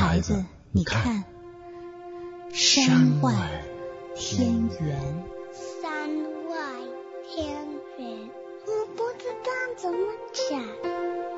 孩子，你看，山外天圆。 山外天圆，我不知道怎么讲。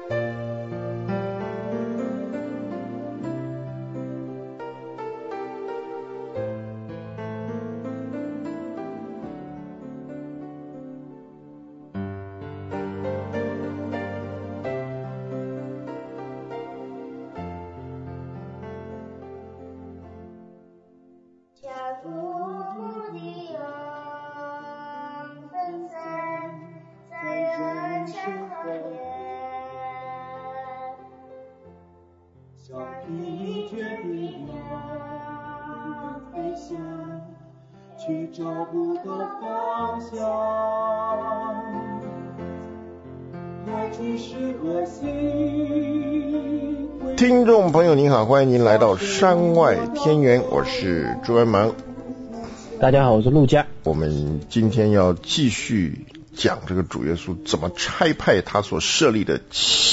去找不到方向，来去是恶心。 听众朋友您好，欢迎您来到山外天圆，我是朱文芒。 大家好，我是陆家。 我们今天要继续讲这个主耶稣怎么差派他所设立的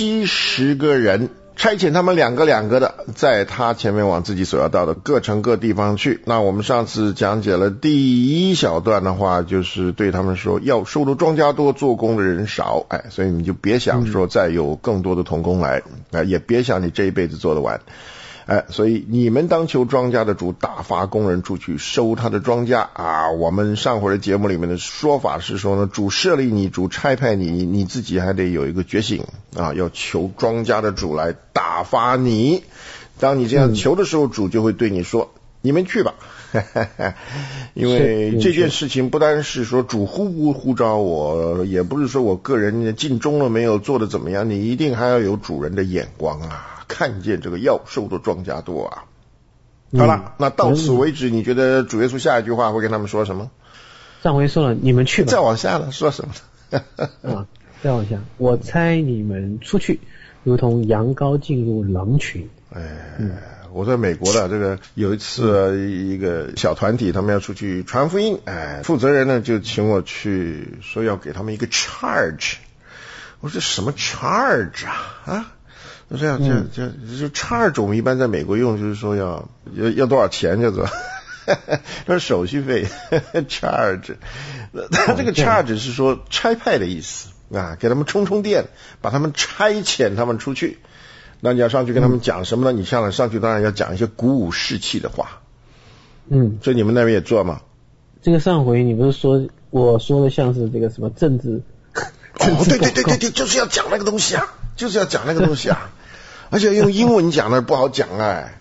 70个人，差遣他们两个的在他前面往自己所要到的各城各地方去。那我们上次讲解了第一小段的话，就是对他们说要收的庄稼多，做工的人少，所以你就别想说再有更多的同工来，也别想你这一辈子做得完。所以你们当求庄稼的主打发工人出去收他的庄稼啊。我们上回的节目里面的说法是说呢，主设立你，主差派你，你自己还得有一个觉醒啊，要求庄稼的主来打发你。当你这样求的时候，主就会对你说你们去吧。因为这件事情不单是说主呼不呼召我，也不是说我个人尽忠了没有，做的怎么样，你一定还要有主人的眼光啊，看见这个要收的庄稼多啊。好了，那到此为止，你觉得主耶稣下一句话会跟他们说什么？ 上回说了你们去吧。 再往下了说什么？ 再往下，我差你们出去，如同羊羔进入狼群。 我在美国的这个有一次一个小团体，他们要出去传福音，负责人呢就请我去，说要给他们一个 charge。我说什么 charge 啊？这样就 charge 我们一般在美国用就是说要多少钱叫做说手续费charge。他这个 charge 是说差派的意思啊，给他们充电，把他们差遣他们出去。那你要上去跟他们讲什么呢？你上去当然要讲一些鼓舞士气的话。所以你们那边也做吗？ 这个上回你不是说我说的像是这个什么政治对，就是要讲那个东西啊，而且用英文讲的不好讲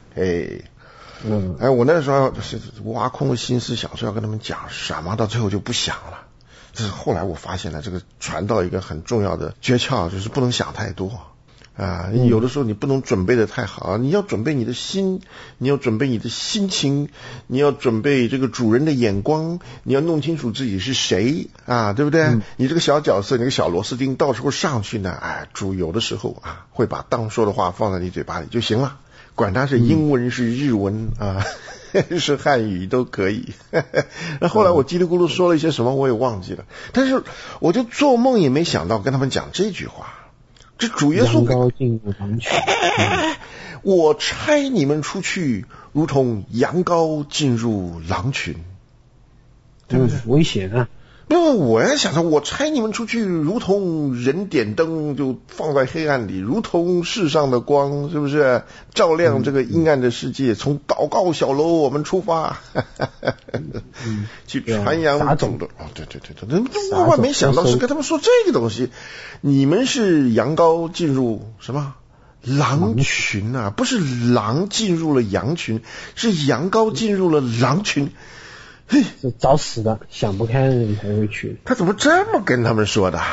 我那时候就是挖空了心思想说要跟他们讲什么，到最后就不想了。这是后来我发现了这个传道一个很重要的诀窍，就是不能想太多有的时候你不能准备的太好，你要准备你的心，你要准备你的心情，你要准备这个主人的眼光，你要弄清楚自己是谁对不对？你这个小角色，你这个小螺丝钉到时候上去呢，主有的时候会把当说的话放在你嘴巴里就行了，管它是英文是日文是汉语都可以。那后来我叽里咕噜说了一些什么我也忘记了，但是我就做梦也没想到跟他们讲这句话。这主耶稣， 羊羔进入狼群， 我差你们出去，如同羊羔进入狼群，对不对？ 危险啊！ 那我要想着，我差你们出去，如同人点灯就放在黑暗里，如同世上的光，是不是照亮这个阴暗的世界？从祷告小楼我们出发，去传扬种的。对，万万没想到是跟他们说这个东西。你们是羊羔进入什么狼群啊？不是狼进入了羊群，是羊羔进入了狼群。 是找死的，想不开的人才会去。 他怎么这么跟他们说的？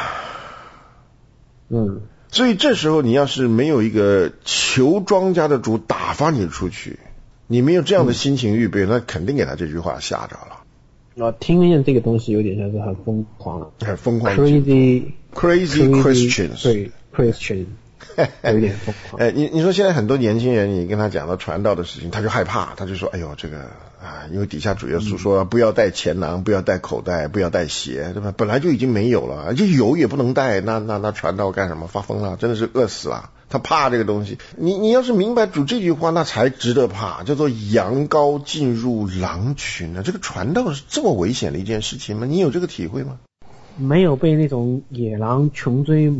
所以这时候你要是没有一个求庄稼的主打发你出去，你没有这样的心情预备，那肯定给他这句话吓着了。 听见这个东西有点像是很疯狂 crazy Christians， 对 Christian 有点疯狂。 你说现在很多年轻人，你跟他讲到传道的事情，他就害怕，他就说哎呦这个因为底下主耶稣说不要带钱囊，不要带口袋，不要带鞋，对吧？本来就已经没有了，就有也不能带，那传道干什么？发疯了，真的是饿死了， 他怕这个东西。你要是明白主这句话，那才值得怕，叫做羊羔进入狼群啊！这个传道是这么危险的一件事情吗？你有这个体会吗？ 没有被那种野狼穷追，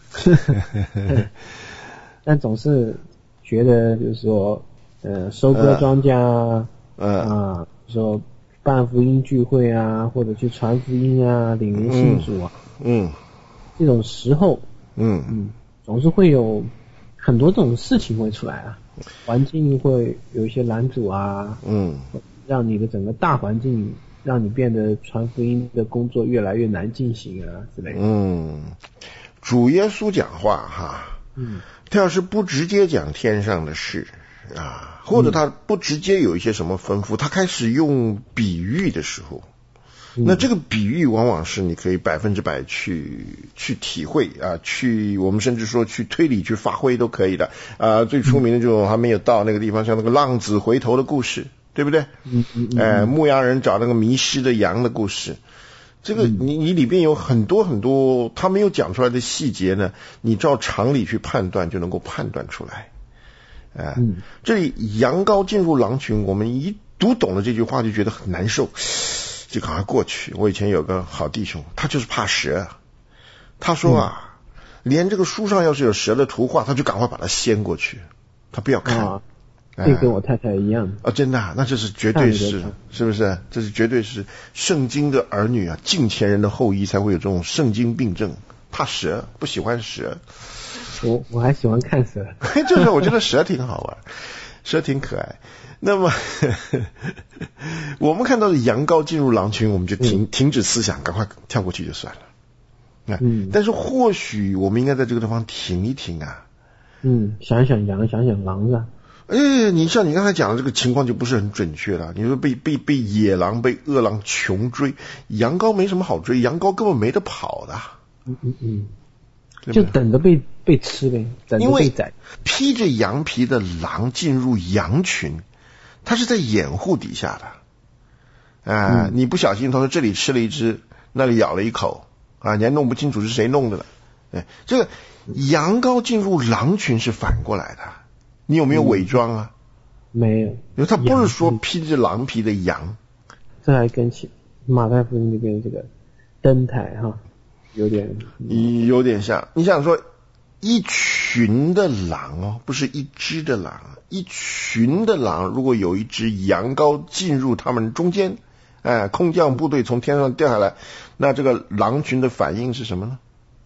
但总是觉得就是说，收割庄稼说办福音聚会啊，或者去传福音啊，领人信主啊，这种时候，总是会有很多这种事情会出来啊，环境会有一些拦阻啊，让你的整个大环境让你变得传福音的工作越来越难进行啊之类的。 主耶稣讲话哈，他要是不直接讲天上的事啊，或者他不直接有一些什么吩咐，他开始用比喻的时候，那这个比喻往往是你可以100%去体会啊，我们甚至说去推理去发挥都可以的啊。最出名的就是还没有到那个地方，像那个浪子回头的故事，对不对？牧羊人找那个迷失的羊的故事，这个你里边有很多很多他没有讲出来的细节呢，你照常理去判断就能够判断出来。这里羊羔进入狼群，我们一读懂了这句话就觉得很难受，就赶快过去。我以前有个好弟兄，他就是怕蛇，他说连这个书上要是有蛇的图画，他就赶快把它掀过去，他不要看。 这跟我太太一样真的那这是绝对是不是？这是绝对是圣经的儿女啊，敬前人的后裔才会有这种圣经病症，怕蛇，不喜欢蛇。 我还喜欢看蛇， 就是我觉得蛇挺好玩，蛇挺可爱。那么我们看到的羊羔进入狼群，我们就停止思想，赶快跳过去就算了。但是或许我们应该在这个地方停一停啊。 想想羊，想想狼啊。 你像你刚才讲的这个情况就不是很准确了。你说被野狼被恶狼穷追，羊羔没什么好追，羊羔根本没得跑的。 就等着被吃呗，等着被宰。 披着羊皮的狼进入羊群，它是在掩护底下的。你不小心他说这里吃了一只，那里咬了一口啊，你还弄不清楚是谁弄的了。这个羊羔进入狼群是反过来的，你有没有伪装啊？ 没有， 因为他不是说披着狼皮的羊。 这还跟马太福音那边这个灯台有点像。你想说一群的狼不是一只的狼，一群的狼，如果有一只羊羔进入他们中间，空降部队从天上掉下来，那这个狼群的反应是什么呢？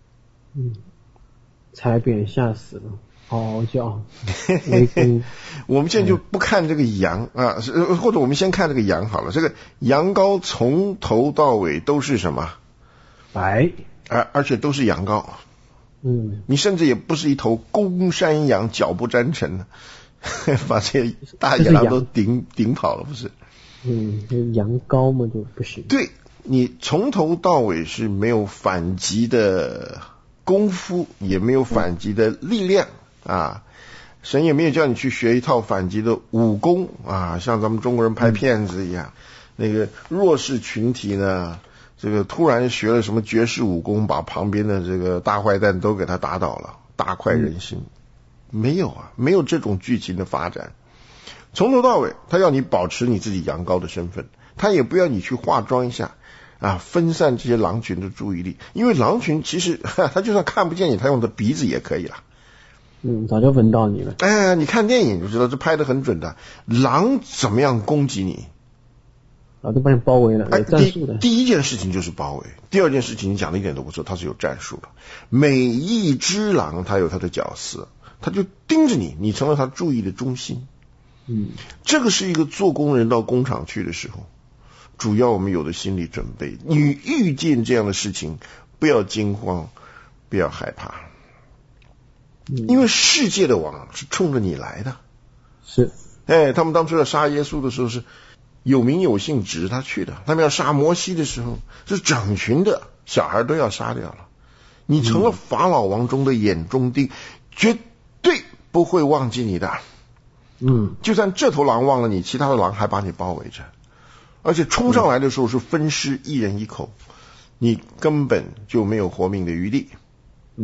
才被人吓死了，嗷嗷叫。 我们现在就不看这个羊或者我们先看这个羊好了。这个羊羔从头到尾都是什么？ 白， 而且都是羊羔。你甚至也不是一头公山羊，脚不沾尘，把这些大野狼都顶跑了，不是？ 羊羔嘛就不行。 对，你从头到尾是没有反击的功夫，也没有反击的力量啊。神也没有叫你去学一套反击的武功啊，像咱们中国人拍片子一样，那个弱势群体呢，这个突然学了什么绝世武功，把旁边的这个大坏蛋都给他打倒了，大快人心。没有没有这种剧情的发展。从头到尾他要你保持你自己羊羔的身份，他也不要你去化妆一下分散这些狼群的注意力，因为狼群其实他就算看不见你，他用的鼻子也可以了。 早就闻到你了。 你看电影就知道，这拍得很准的。狼怎么样攻击你？ 都把你包围了，有战术的。 第一件事情就是包围，第二件事情你讲的一点都不错，它是有战术的。每一只狼它有它的角色，它就盯着你，你成了它注意的中心。这个是一个做工人到工厂去的时候，主要我们有的心理准备。你遇见这样的事情，不要惊慌，不要害怕，因为世界的王是冲着你来的。 是， 他们当初要杀耶稣的时候是有名有姓指着他去的，他们要杀摩西的时候是整群的小孩都要杀掉了。你成了法老王中的眼中钉，绝对不会忘记你的。就算这头狼忘了你，其他的狼还把你包围着，而且冲上来的时候是分尸，一人一口，你根本就没有活命的余地。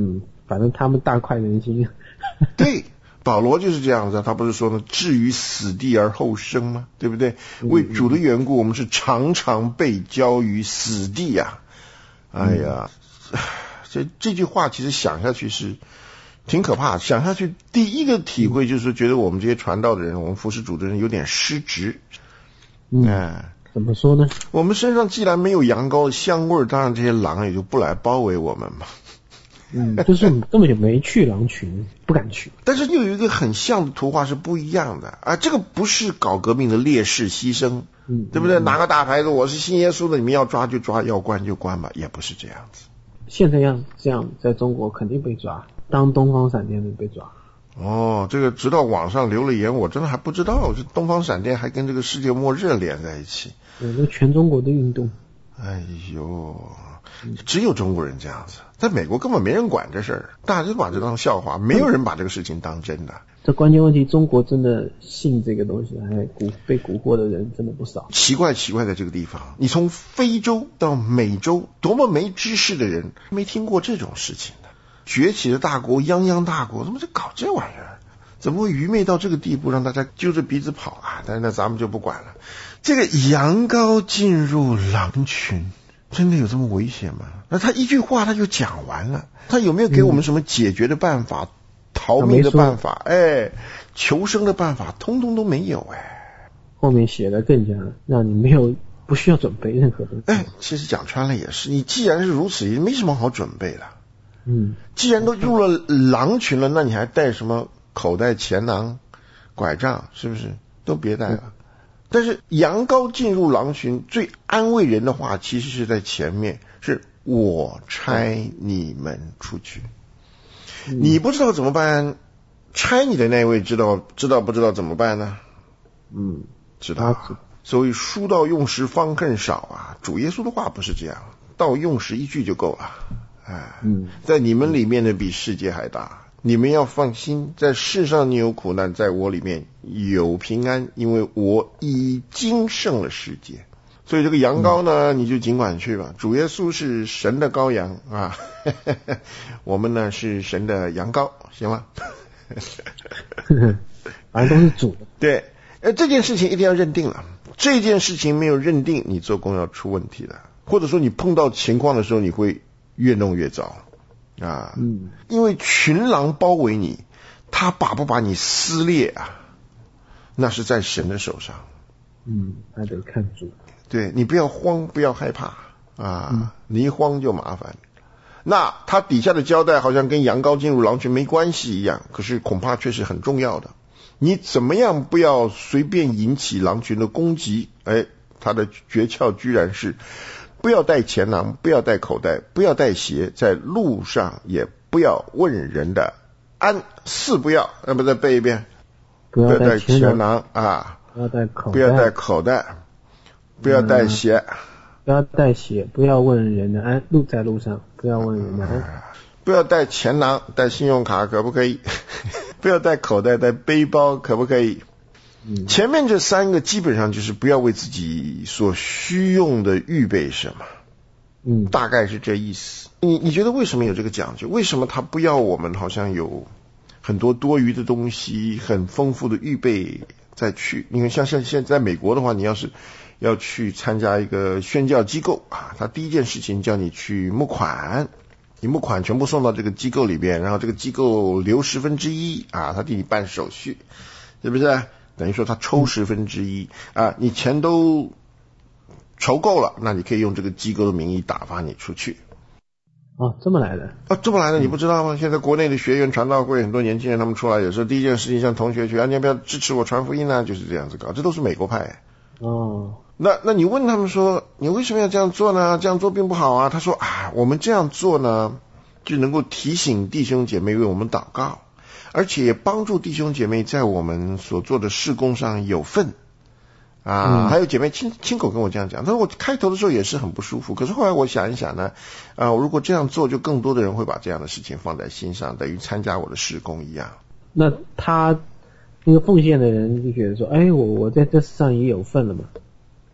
反正他们大快人心。 对，保罗就是这样子，他不是说呢，置于死地而后生吗？对不对？为主的缘故，我们是常常被交于死地呀。哎呀，这句话其实想下去是挺可怕的。想下去，第一个体会就是觉得我们这些传道的人，我们服侍主的人有点失职。 怎么说呢？ 我们身上既然没有羊羔的香味，当然这些狼也就不来包围我们嘛。 就是我们根本就没去狼群，不敢去。 但是又有一个很像的图画是不一样的啊，这个不是搞革命的烈士牺牲，对不对？拿个大牌子，我是信耶稣的，你们要抓就抓，要关就关吧，也不是这样子。 现在要这样，在中国肯定被抓，当东方闪电的被抓。 哦，这个直到网上留了言，我真的还不知道，这东方闪电还跟这个世界末日连在一起。 这全中国的运动。 哎呦，只有中国人这样子，在美国根本没人管这事儿，大家就把这当笑话，没有人把这个事情当真的。 这关键问题，中国真的信这个东西，还被蛊惑的人真的不少。 奇怪在这个地方，你从非洲到美洲，多么没知识的人没听过这种事情的。崛起的大国，泱泱大国，怎么就搞这玩意儿？怎么会愚昧到这个地步，让大家揪着鼻子跑啊？但是那咱们就不管了。这个羊羔进入狼群，真的有这么危险吗？那他一句话他就讲完了，他有没有给我们什么解决的办法、逃命的办法、求生的办法，通通都没有后面写的更加让你不需要准备任何东西。 其实讲穿了也是，你既然是如此，也没什么好准备的。既然都入了狼群了，那你还带什么口袋、钱囊、拐杖，是不是都别带了？但是羊羔进入狼群，最安慰人的话其实是在前面，是我差你们出去。你不知道怎么办，差你的那位知道不知道怎么办呢？知道。所以书到用时方恨少啊，主耶稣的话不是这样，到用时一句就够了。在你们里面的比世界还大，你们要放心，在世上你有苦难，在我里面有平安，因为我已经胜了世界。所以这个羊羔呢，你就尽管去吧。主耶稣是神的羔羊啊，我们呢是神的羊羔，行吗？ 反正都是主的。 对，这件事情一定要认定了。这件事情没有认定，你做工要出问题的，或者说你碰到情况的时候，你会越弄越糟啊。因为群狼包围你，他把不把你撕裂啊，那是在神的手上。 还得看主。 对，你不要慌，不要害怕啊，你一慌就麻烦。那他底下的交代好像跟羊羔进入狼群没关系一样，可是恐怕却是很重要的。你怎么样不要随便引起狼群的攻击？他的诀窍居然是不要带钱囊，不要带口袋，不要带鞋，在路上也不要问人的安。4不要，那么再背一遍。不要带钱囊啊，不要带口袋，不要带鞋， 不要带鞋，不要问人的安。在路上不要问人的安。 不要带钱囊，带信用卡可不可以？不要带口袋，带背包可不可以？前面这3个基本上就是不要为自己所需用的预备什么，大概是这意思。你觉得为什么有这个讲究？为什么他不要我们好像有很多多余的东西，很丰富的预备再去？你看像现在在美国的话，你要是要去参加一个宣教机构啊，他第一件事情叫你去募款。你募款全部送到这个机构里边，然后这个机构留1/10啊，他替你办手续，是不是？等于说他抽1/10啊，你钱都筹够了，那你可以用这个机构的名义打发你出去。 这么来的这么来的你不知道吗？现在国内的学员传道会很多年轻人他们出来，有时候第一件事情向同学去你要不要支持我传福音呢？就是这样子搞，这都是美国派。那你问他们说你为什么要这样做呢？这样做并不好啊。他说我们这样做呢，就能够提醒弟兄姐妹为我们祷告，而且也帮助弟兄姐妹在我们所做的事工上有份还有姐妹亲口跟我这样讲。但是我开头的时候也是很不舒服，可是后来我想一想呢，如果这样做，就更多的人会把这样的事情放在心上，等于参加我的事工一样。 那他那个奉献的人就觉得说我在这世上也有份了嘛。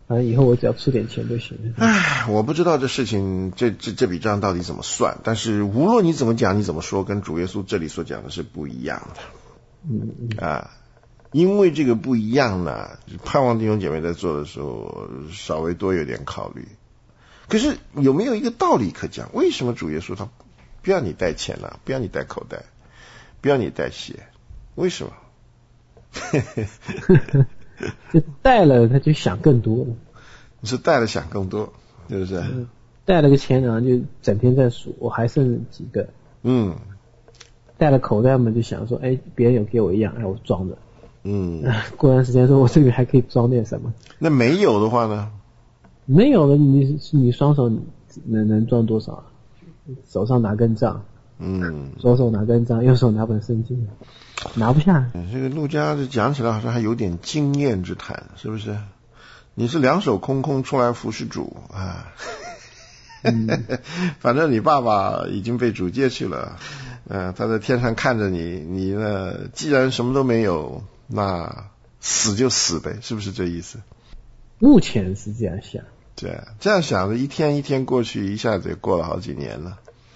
反正以后我只要出点钱就行了。 唉，我不知道这事情这笔账到底怎么算，但是无论你怎么讲，你怎么说，跟主耶稣这里所讲的是不一样的。因为这个不一样呢，盼望弟兄姐妹在做的时候稍微多有点考虑。可是有没有一个道理可讲？为什么主耶稣他不要你带钱了，不要你带口袋，不要你带鞋？为什么？ 就带了他就想更多了。 你是带了想更多，是不是？ 带了个钱然后就整天在数，我还剩几个。带了口袋嘛就想说，别人有给我一样，我装着。过段时间说我这个还可以装点什么。那没有的话呢？ 没有了，你双手能装多少？手上拿根杖，左手拿根杖，右手拿本圣经，拿不下。 这个路加这讲起来好像还有点经验之谈，是不是？你是两手空空出来服侍主啊？反正你爸爸已经被主接去了，他在天上看着你，你呢，既然什么都没有，那死就死呗，是不是这意思？ 目前是这样想。 对，这样想的，一天一天过去，一下子也过了好几年了。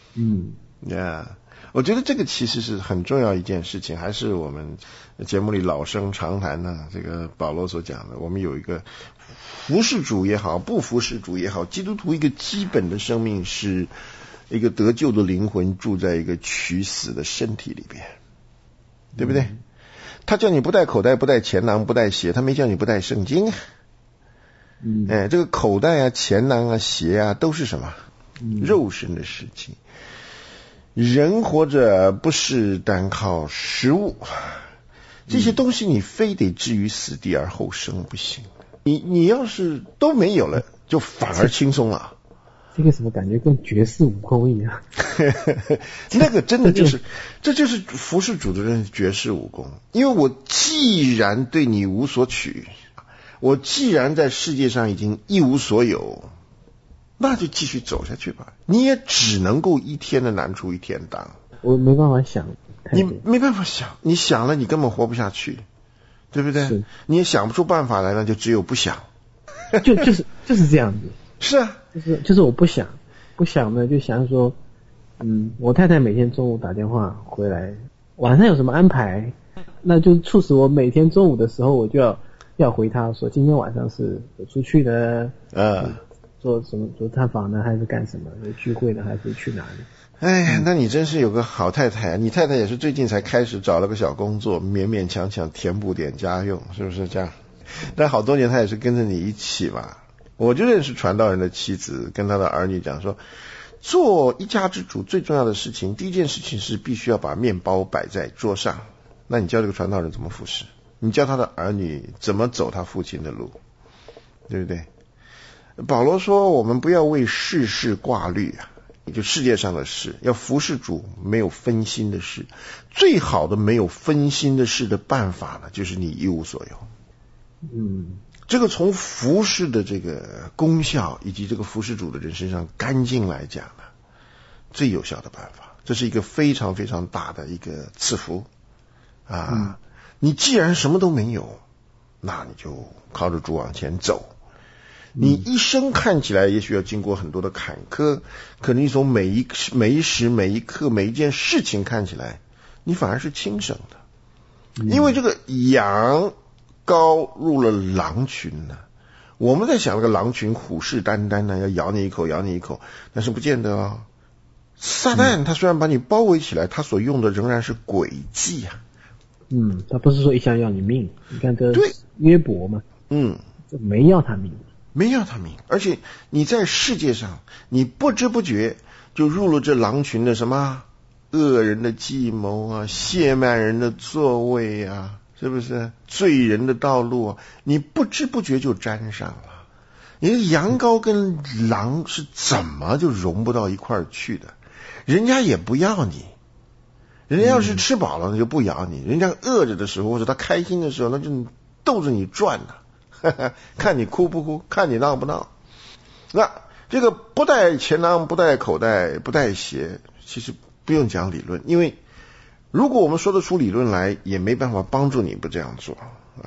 我觉得这个其实是很重要一件事情，还是我们节目里老生常谈呢，这个保罗所讲的，我们有一个服侍主也好，不服侍主也好，基督徒一个基本的生命是一个得救的灵魂住在一个取死的身体里边，对不对？他叫你不带口袋，不带钱囊，不带鞋，他没叫你不带圣经。这个口袋啊、钱囊啊、鞋啊，都是什么？肉身的事情。人活着不是单靠食物，这些东西你非得置于死地而后生不行。你要是都没有了，就反而轻松了。 这个什么感觉跟绝世武功一样？ 那个真的就是，这就是服侍主的人绝世武功。因为我既然对你无所取，我既然在世界上已经一无所有，那就继续走下去吧。你也只能够一天的难处一天当。 我没办法想， 你没办法想，你想了你根本活不下去，对不对？你也想不出办法来了，就只有不想。 就是这样子。 是啊， 就是我不想呢，就想说，我太太每天中午打电话回来，晚上有什么安排，那就促使我每天中午的时候我就要回她说，今天晚上是有出去呢，做什么，做探访呢，还是干什么？有聚会呢，还是去哪里？ 那你真是有个好太太，你太太也是最近才开始找了个小工作，勉勉强强填补点家用，是不是这样？但好多年她也是跟着你一起嘛。我就认识传道人的妻子，跟他的儿女讲说，做一家之主最重要的事情，第一件事情是必须要把面包摆在桌上。那你教这个传道人怎么服侍？你教他的儿女怎么走他父亲的路，对不对？保罗说，我们不要为世事挂虑啊，就世界上的事，要服侍主，没有分心的事。最好的没有分心的事的办法呢，就是你一无所有。这个从服侍的这个功效以及这个服侍主的人身上干净来讲呢，最有效的办法，这是一个非常非常大的一个赐福啊！你既然什么都没有，那你就靠着主往前走。你一生看起来也许要经过很多的坎坷，可能你从每一时每一刻每一件事情看起来，你反而是轻省的，因为这个羊羔入了狼群呢。我们在想那个狼群虎视眈眈呢，要咬你一口咬你一口，但是不见得啊。撒旦他虽然把你包围起来，他所用的仍然是诡计啊。 他不是说一下要你命，你看这约伯嘛，没要他命， 没要他命，而且你在世界上，你不知不觉就入了这狼群的什么恶人的计谋啊，亵慢人的座位啊，是不是罪人的道路啊？你不知不觉就沾上了。你的羊羔跟狼是怎么就融不到一块儿去的？人家也不要你，人家要是吃饱了那就不咬你，人家饿着的时候或者他开心的时候，那就逗着你转呢，看你哭不哭，看你闹不闹。那这个不带钱囊，不带口袋，不带鞋，其实不用讲理论，因为如果我们说得出理论来，也没办法帮助你不这样做。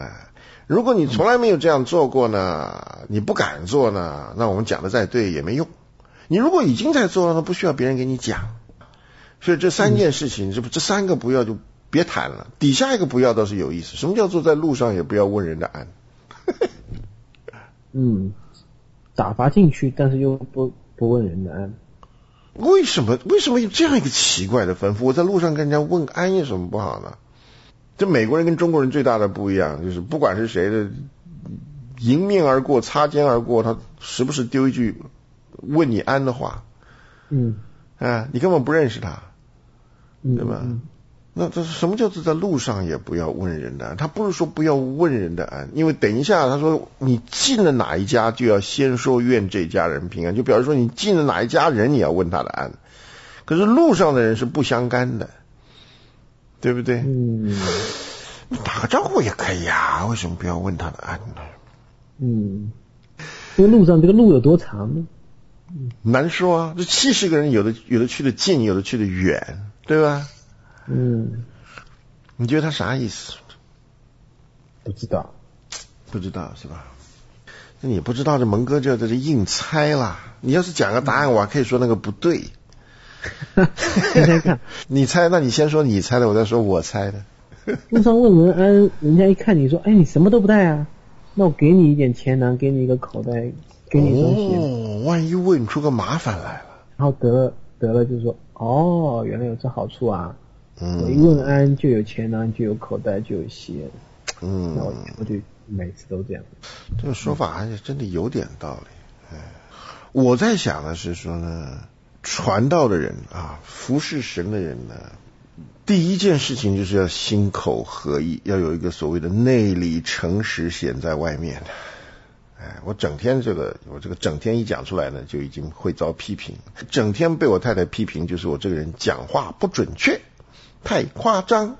如果你从来没有这样做过呢，你不敢做呢，那我们讲的再对也没用。你如果已经在做了呢，不需要别人给你讲。所以这3件事情，这3个不要就别谈了。底下一个不要倒是有意思，什么叫做在路上也不要问人的安？ 打发进去，但是又不问人的安。 为什么有这样一个奇怪的吩咐？我在路上跟人家问安有什么不好呢？这美国人跟中国人最大的不一样，就是不管是谁的迎面而过、擦肩而过，他时不时丢一句问你安的话。你根本不认识他，对吧？那这什么叫做在路上也不要问人的安？他不是说不要问人的安，因为等一下他说你进了哪一家就要先说愿这家人平安，就表示说你进了哪一家人你要问他的安。可是路上的人是不相干的，对不对？打个招呼也可以啊，为什么不要问他的安呢？ 这个路上这个路有多长呢？ 难说啊，这70个人有的去的近，有的去的远，对吧？你觉得他啥意思？ 不知道是吧？ 那你不知道，这蒙哥就在这硬猜啦。你要是讲个答案，我还可以说那个不对。 猜猜看， 你猜，那你先说你猜的，我再说我猜的。 路上问人安，人家一看你说，你什么都不带啊，那我给你一点钱囊，给你一个口袋，给你一双鞋。 万一问出个麻烦来了， 然后得了就说，原来有这好处啊。我一问安就有钱囊，就有口袋，就有鞋。那我就每次都这样。 这个说法还是真的有点道理。我在想的是说呢，传道的人啊，服侍神的人呢，第一件事情就是要心口合一，要有一个所谓的内里诚实显在外面。我整天整天一讲出来呢，就已经会遭批评。整天被我太太批评，就是我这个人讲话不准确，太夸张。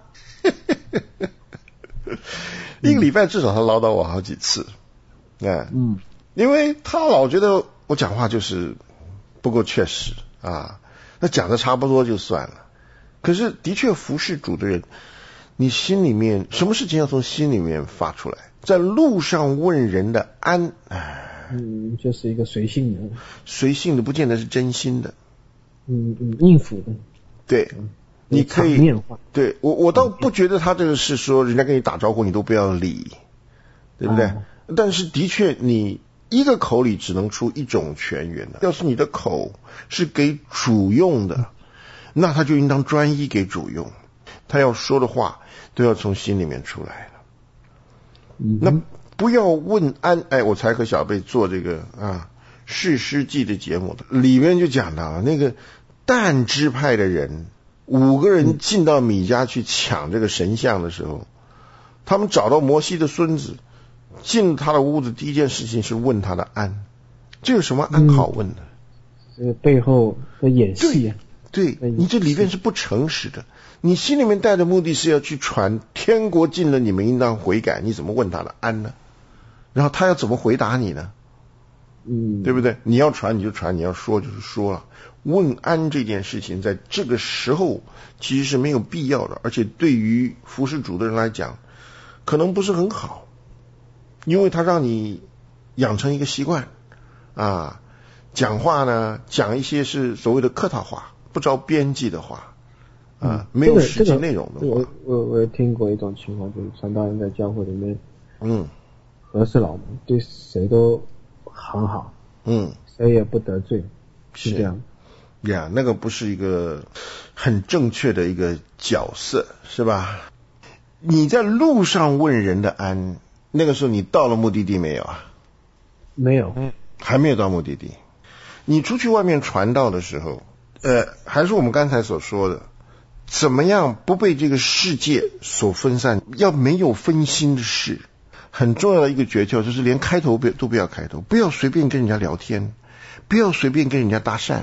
一个礼拜至少他唠叨我好几次。因为他老觉得我讲话就是不够确实啊，那讲的差不多就算了。可是的确服侍主的人，你心里面什么事情要从心里面发出来，在路上问人的安， 就是一个随性的不见得是真心的， 应付的， 对，你可以，对，我倒不觉得他这个是说人家跟你打招呼你都不要理，对不对？但是的确你一个口里只能出一种泉源的，要是你的口是给主用的，那他就应当专一给主用，他要说的话都要从心里面出来了。那不要问安。我才和小贝做这个士师记的节目的，里面就讲到了那个但支派的人5个人进到米迦去抢这个神像的时候，他们找到摩西的孙子，进他的屋子，第一件事情是问他的安。这有什么安好问的？ 这个背后的演戏啊。 对，你这里面是不诚实的。你心里面带的目的是要去传天国近了，你们应当悔改，你怎么问他的安呢？然后他要怎么回答你呢？对不对？你要传你就传，你要说就是说了。问安这件事情在这个时候其实是没有必要的，而且对于服侍主的人来讲可能不是很好，因为他让你养成一个习惯讲话呢讲一些是所谓的客套话，不着边际的话没有实际内容的话。 我也听过一种情况，就是传道人在教会里面和事佬对谁都很好，谁也不得罪，是这样。 那个不是一个很正确的一个角色，是吧？你在路上问人的安，那个时候你到了目的地没有啊？ 没有， 还没有到目的地。你出去外面传道的时候，还是我们刚才所说的，怎么样不被这个世界所分散，要没有分心的事。很重要的一个诀窍就是连开头都不要开头，不要随便跟人家聊天，不要随便跟人家搭讪。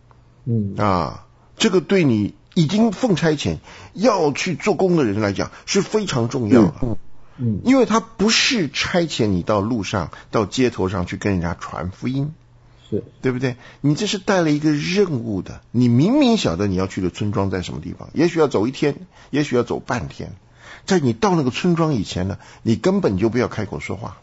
这个对你已经奉差遣要去做工的人来讲是非常重要的。因为他不是差遣你到路上到街头上去跟人家传福音， 是对不对？你这是带了一个任务的，你明明晓得你要去的村庄在什么地方，也许要走1天，也许要走半天， 在你到那个村庄以前呢，你根本就不要开口说话。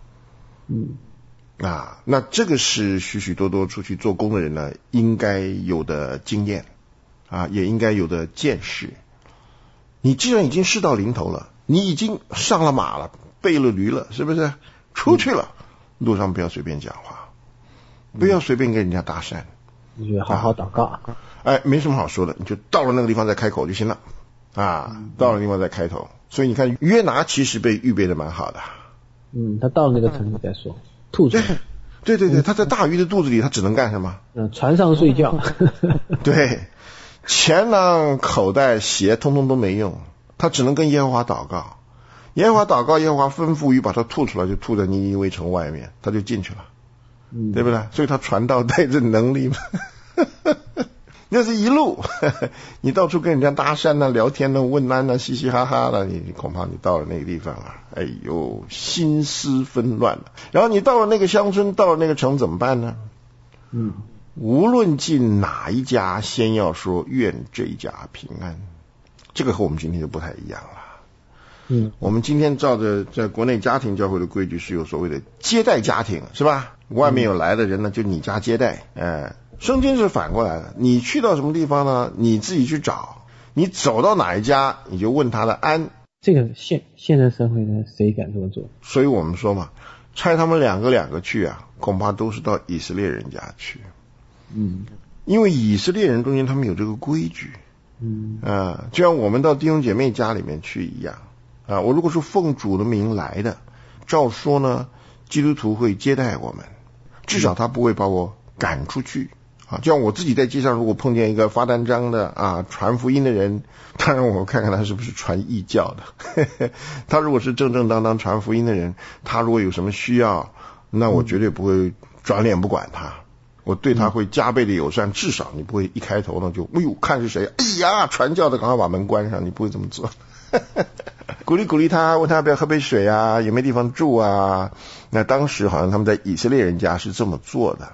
那这个是许许多多出去做工的人呢应该有的经验也应该有的见识。你既然已经事到临头了，你已经上了马了，备了驴了，是不是？出去了，路上不要随便讲话，不要随便跟人家搭讪， 你就好好祷告。 没什么好说的，你就到了那个地方再开口就行了到了地方再开头。所以你看约拿其实被预备的蛮好的。 他到了那个城市再说，吐出来。 对，他在大鱼的肚子里，他只能干什么？ 船上睡觉。 对，钱囊、口袋、鞋通通都没用，他只能跟耶和华祷告。耶和华祷告，耶和华吩咐鱼把他吐出来，就吐在尼尼微城外面，他就进去了，对不对？所以他传道带着能力嘛。那是一路你到处跟人家搭讪聊天问安嘻嘻哈哈的，你恐怕你到了那个地方心思纷乱了。然后你到了那个乡村，到了那个城怎么办呢？无论进哪一家，先要说愿这一家平安。这个和我们今天就不太一样了。我们今天照着在国内家庭教会的规矩是有所谓的接待家庭，是吧？外面有来的人呢，就你家接待。圣经是反过来的，你去到什么地方呢？你自己去找，你走到哪一家，你就问他的安。 这个现在社会呢，谁敢这么做？ 所以我们说嘛，差他们两个去恐怕都是到以色列人家去。因为以色列人中间他们有这个规矩。就像我们到弟兄姐妹家里面去一样。我如果是奉主的名来的，照说呢，基督徒会接待我们，至少他不会把我赶出去。就像我自己在街上如果碰见一个发单张的传福音的人，当然我看看他是不是传异教的。他如果是正正当当传福音的人，他如果有什么需要，那我绝对不会转脸不管他，我对他会加倍的友善。至少你不会一开头呢就看是谁，传教的赶快把门关上，你不会这么做。鼓励他，问他要不要喝杯水有没有地方住那当时好像他们在以色列人家是这么做的。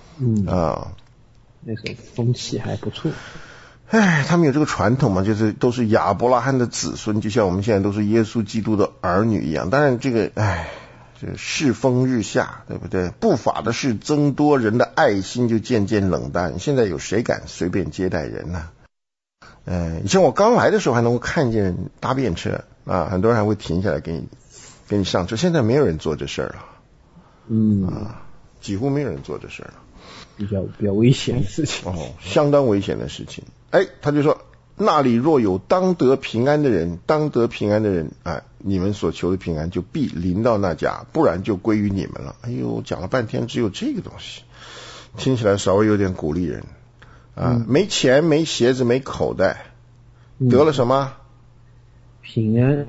那时候风气还不错。 他们有这个传统嘛，就是都是亚伯拉罕的子孙，就像我们现在都是耶稣基督的儿女一样。当然这个这世风日下，对不对？不法的事增多，人的爱心就渐渐冷淡。现在有谁敢随便接待人呢？以前我刚来的时候还能够看见搭便车很多人还会停下来给你上车。现在没有人做这事儿了。几乎没有人做这事儿了。 比较危险的事情。 相当危险的事情。他就说那里若有当得平安的人，你们所求的平安就必临到那家，不然就归于你们了。讲了半天只有这个东西，听起来稍微有点鼓励人没钱没鞋子没口袋，得了什么？ 平安。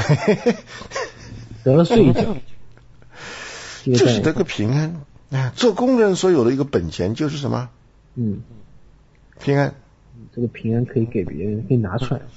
得了睡觉。 就是得个平安。做工人所有的一个本钱就是什么？平安。 这个平安可以给别人，可以拿出来。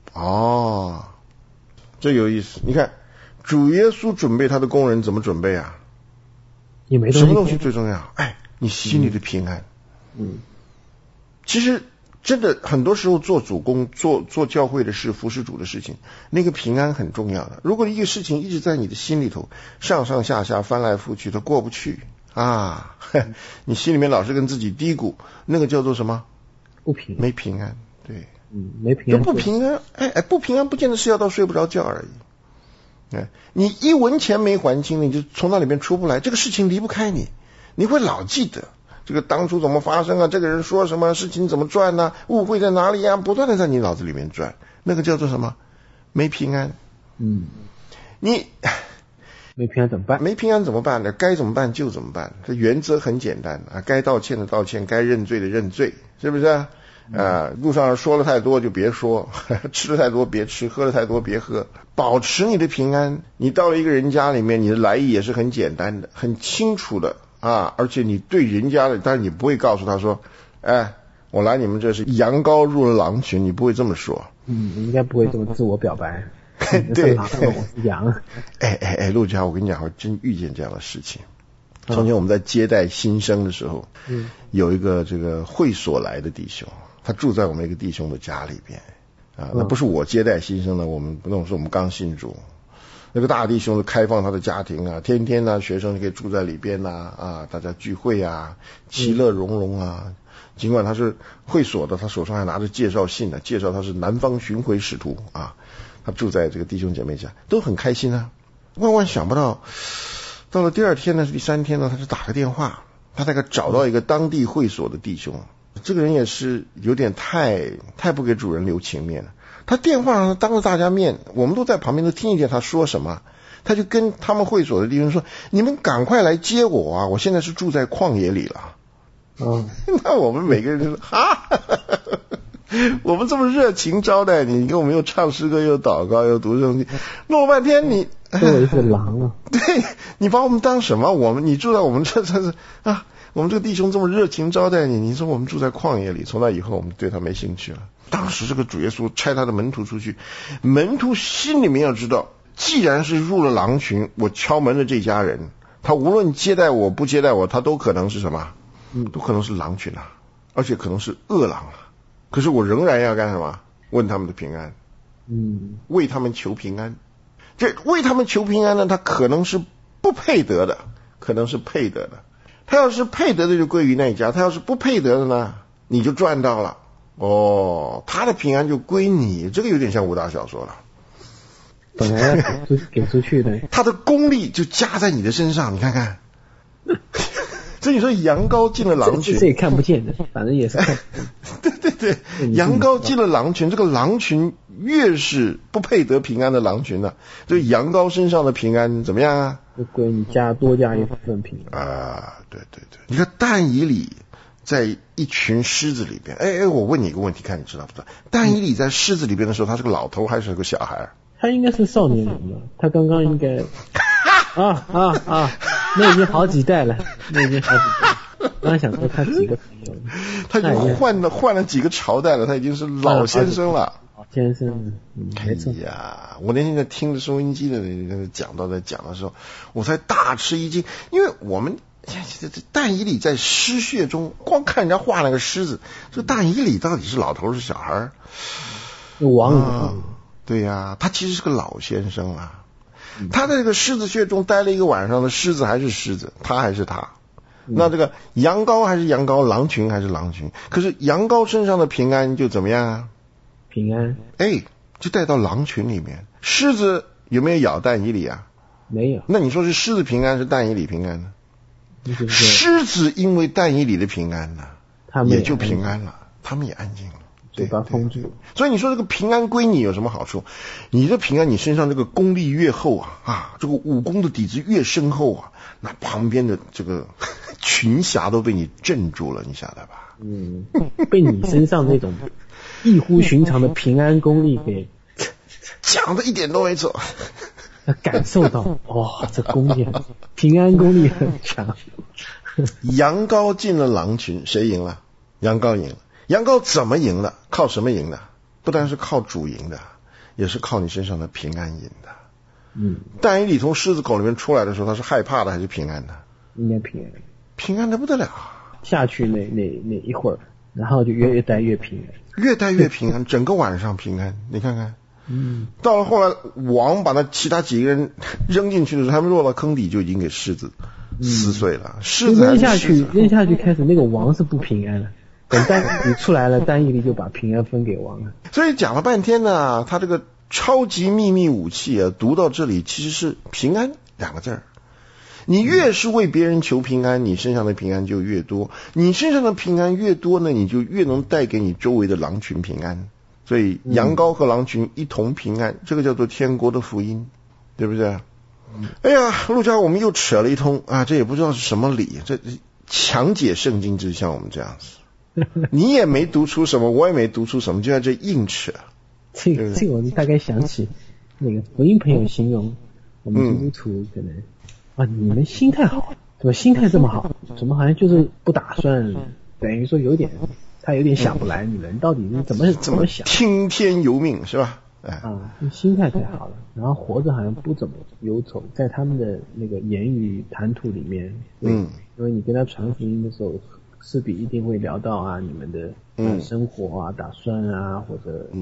这有意思。你看主耶稣准备他的工人怎么准备也没什么东西最重要？你心里的平安。其实真的很多时候做主工，做教会的事，服侍主的事情，那个平安很重要的。如果一个事情一直在你的心里头上上下下翻来覆去，它过不去你心里面老是跟自己嘀咕，那个叫做什么？ 不平安。 没平安。对， 没平安。 不平安，不平安不见得是要到睡不着觉而已。你一文钱没还清，你就从那里面出不来，这个事情离不开你，你会老记得这个当初怎么发生这个人说什么，事情怎么转误会在哪里不断的在你脑子里面转，那个叫做什么？没平安。你没平安怎么办？ 没平安怎么办呢？该怎么办就怎么办。这原则很简单该道歉的道歉，该认罪的认罪，是不是路上说了太多就别说，吃了太多别吃，喝了太多别喝，保持你的平安。你到了一个人家里面，你的来意也是很简单的，很清楚的而且你对人家的，但是你不会告诉他说我来你们这是羊羔入了狼群，你不会这么说。 你应该不会这么自我表白。 对， 我是羊。 陆家，我跟你讲，我真遇见这样的事情。从前我们在接待新生的时候，有一个这个会所来的弟兄，他住在我们一个弟兄的家里边啊，那不是我接待新生的，我们那种是我们刚信主。那个大弟兄是开放他的家庭啊，天天呢学生就可以住在里边啊，大家聚会啊，其乐融融啊。尽管他是会所的，他手上还拿着介绍信呢，介绍他是南方巡回使徒啊，他住在这个弟兄姐妹家，都很开心啊。万万想不到，到了第二天呢，第三天呢，他就打个电话，他大概找到一个当地会所的弟兄，这个人也是有点太不给主人留情面了。他电话上当着大家面，我们都在旁边都听一见他说什么，他就跟他们会所的弟兄说：“你们赶快来接我啊！我现在是住在旷野里了。”那我们每个人就说：“哈，我们这么热情招待你，你跟我们又唱诗歌，又祷告，又读圣经，弄了半天你作为是狼了。 对，你把我们当什么？你住在我们这是啊，我们这个弟兄这么热情招待你，你说我们住在旷野里，从那以后我们对他没兴趣了。”当时这个主耶稣差他的门徒出去，门徒心里面要知道，既然是入了狼群，我敲门的这家人，他无论接待我不接待我，他都可能是什么？都可能是狼群啊，而且可能是恶狼啊。可是我仍然要干什么？问他们的平安，为他们求平安。这为他们求平安呢，他可能是不配得的，可能是配得的。他要是配得的就归于那一家，他要是不配得的呢，你就赚到了。他的平安就归你，这个有点像武打小说了。 本来要给出去的， 他的功力就加在你的身上，你看看。所以你说羊羔进了狼群， 这也看不见的，反正也是看。 对，羊羔进了狼群，这个狼群越是不配得平安的狼群呢，这个羊羔身上的平安怎么样啊？ 就归你多加一份平安啊！对，你看但以理在一群狮子里边，我问你一个问题，看你知道不知道？但以理在狮子里边的时候，他是个老头还是个小孩？ 他应该是少年人了，他刚刚应该那已经好几代了，刚才想说他几个朋友， 他已经换了几个朝代了，他已经是老先生了。 老先生，没错。 哎呀，我那天在听着收音机的在讲的时候，我才大吃一惊，因为我们但以理在狮穴中，光看人家画那个狮子，这但以理到底是老头是小孩？ 王对呀，他其实是个老先生啊。他在这个狮子穴中待了一个晚上的狮子还是狮子，他还是他。那这个羊羔还是羊羔，狼群还是狼群。可是羊羔身上的平安就怎么样啊？ 平安， 就带到狼群里面。狮子有没有咬但以理啊？ 没有。 那你说是狮子平安是但以理平安呢？狮子因为但以理的平安呢，也就平安了，他们也安静了。 嘴巴封住。 所以你说这个平安归你有什么好处？你的平安，你身上这个功力越厚这个武功的底子越深厚啊，那旁边的这个群侠都被你镇住了，你晓得吧？ 被你身上那种异乎寻常的平安功力给讲的一点都没错。 感受到这功力平安功力很强。 羊羔进了狼群，谁赢了？羊羔赢了。羊羔怎么赢的？靠什么赢的？不单是靠主赢的，也是靠你身上的平安赢的。但以理从狮子口里面出来的时候，他是害怕的还是平安的？ 应该平安， 平安的不得了。 下去那一会儿，然后就越待越平安， 越待越平安，整个晚上平安。你看看，到了后来，王把其他几个人扔进去的时候，他们落到坑底就已经给狮子撕碎了。狮子扔下去，开始那个王是不平安了。等但以理出来了，但以理就把平安分给王了。 所以讲了半天呢，他这个超级秘密武器啊，读到这里其实是平安两个字儿。你越是为别人求平安，你身上的平安就越多。你身上的平安越多呢，你就越能带给你周围的狼群平安。所以羊羔和狼群一同平安，这个叫做天国的福音，对不对？哎呀，陆家我们又扯了一通啊，这也不知道是什么理，这强解圣经之像我们这样子。你也没读出什么，我也没读出什么，就在这硬扯。 这个我大概想起那个福音朋友形容我们基督徒可能你们心态好，怎么心态这么好？怎么好像就是不打算，等于说他有点想不来，你们到底是怎么想？ 听天由命是吧？ 心态太好了，然后活着好像不怎么忧愁，在他们的那个言语谈吐里面，因为你跟他传福音的时候，势必一定会聊到你们的生活打算或者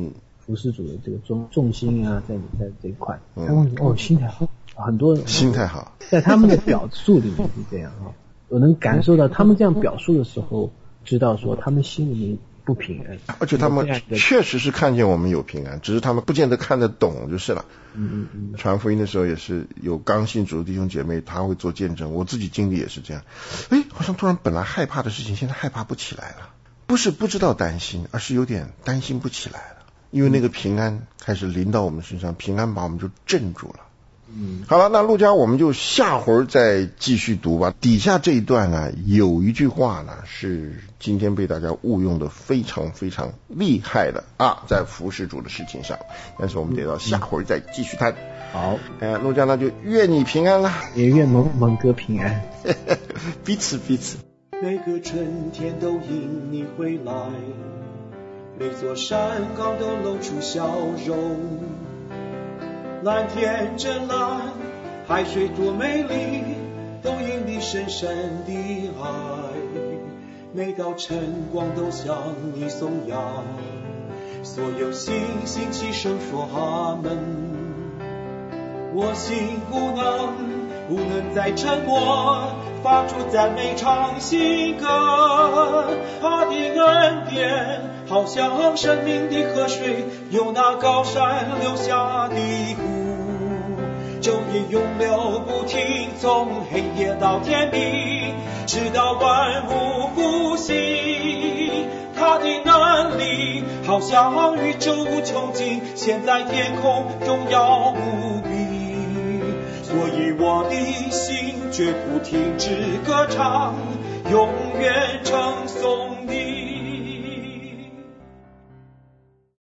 服侍主的这个重心啊，在这一块。他问心态好，很多人心态好， 在他们的表述里面是这样啊，我能感受到他们这样表述的时候，知道说他们心里面不平安， 而且他们确实是看见我们有平安，只是他们不见得看得懂就是了。传福音的时候也是有刚信主的弟兄姐妹，他会做见证，我自己经历也是这样。好像突然本来害怕的事情，现在害怕不起来了。不是不知道担心，而是有点担心不起来了，因为那个平安开始临到我们身上，平安把我们就镇住了。好了，那陆家我们就下回再继续读吧。底下这一段呢，有一句话呢是今天被大家误用的非常非常厉害的在服侍主的事情上，但是我们得到下回再继续谈。 好， 陆家那就愿你平安啦， 也愿蒙哥平安， 彼此。 每个春天都因你回来，每座山岗都露出笑容。蓝天真蓝，海水多美丽，都因你深深的爱。每道晨光都向你颂扬，所有星星齐声说阿们。我心不能再沉默，发出赞美唱新歌。他的恩典好像生命的河水，由那高山流下的湖，昼夜永流不停，从黑夜到天明，直到万物复兴。他的能力好像宇宙无穷尽，现在天空荣耀无比。所以我的心绝不停止歌唱，永远称颂